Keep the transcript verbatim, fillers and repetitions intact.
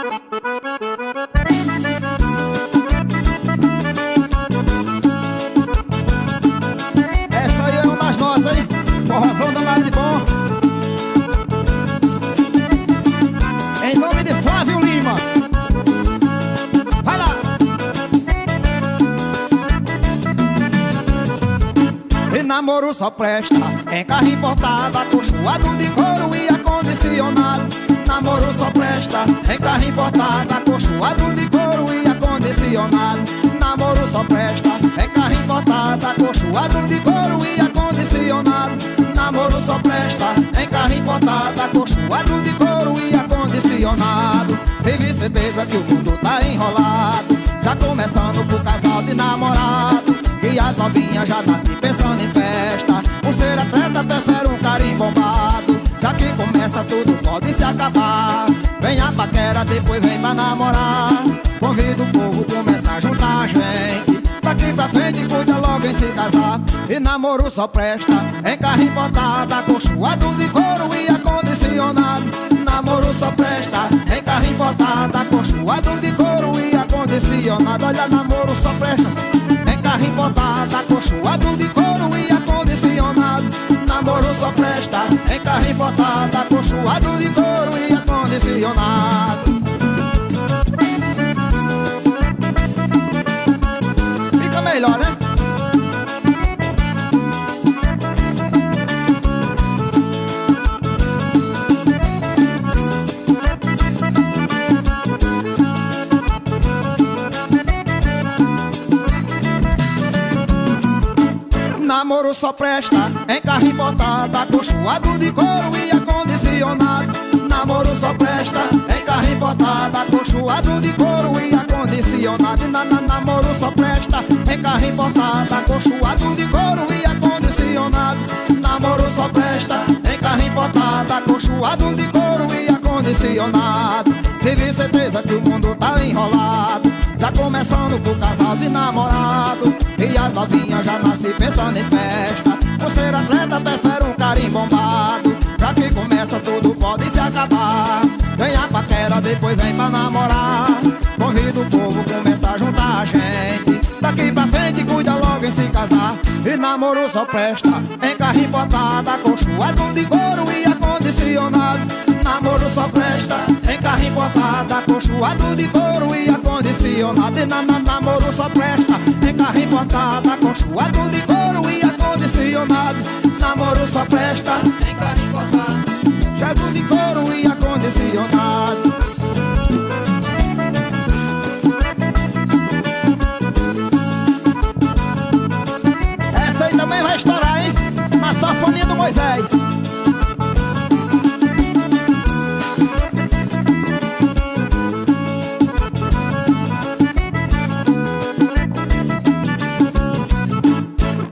Essa aí é uma das nossas, hein? Forrozão danado de bom. Em nome de Flávio Lima. Vai lá! E namoro só presta em carro importado, acolchoado de couro e acondicionado. Namoro só presta em carro importado, acolchoado de couro e acondicionado. Namoro só presta em carro importado, acolchoado de couro e acondicionado. Namoro só presta em carro importado, acolchoado de couro e acondicionado. Teve certeza que o mundo tá enrolado, já começando pro casal de namorado. E as novinhas já nascem pensando em festa, por ser atleta prefere um carinho bombado. Já que começa tudo pode se acabar, vem a paquera, depois vem pra namorar. Convido o povo, começa a juntar a gente, daqui pra frente cuida logo em se casar. E namoro só presta em carro importado, acolchoado de couro e acondicionado. Namoro só presta em carro importado, acolchoado de couro e acondicionado. Olha, namoro só presta em carro importado, acolchoado de couro e acondicionado. Namoro só presta em carro importado, acolchoado de couro e acondicionado. Fica melhor, né? Namoro só presta em carro importado, acolchoado de couro e acondicionado. Namoro só presta em carro importado, acolchoado de couro e acondicionado. Na, na, namoro só presta em carro importado, acolchoado de couro e acondicionado. Namoro só presta em carro importado, acolchoado de couro e acondicionado. Tive certeza que o mundo tá enrolado, já começando pro casal de namorado. E as novinhas já nascem pensando em festa, por ser atleta prefere um carinho bombado. Já que começa tudo pode se acabar, vem a paquera, depois vem pra namorar. Convido o povo, começa a juntar a gente, daqui pra frente cuida logo em se casar. E namoro só presta em carro importado, acolchoado de couro e acondicionado. Namoro só presta em carro importado, acolchoado de couro e acondicionado. E na, na, namoro só presta em carro importado, acolchoado de couro e acondicionado. Namoro só presta em carro importado, acolchoado de couro e acondicionado. Essa aí também vai estourar, hein? Na sanfoninha do Moisés.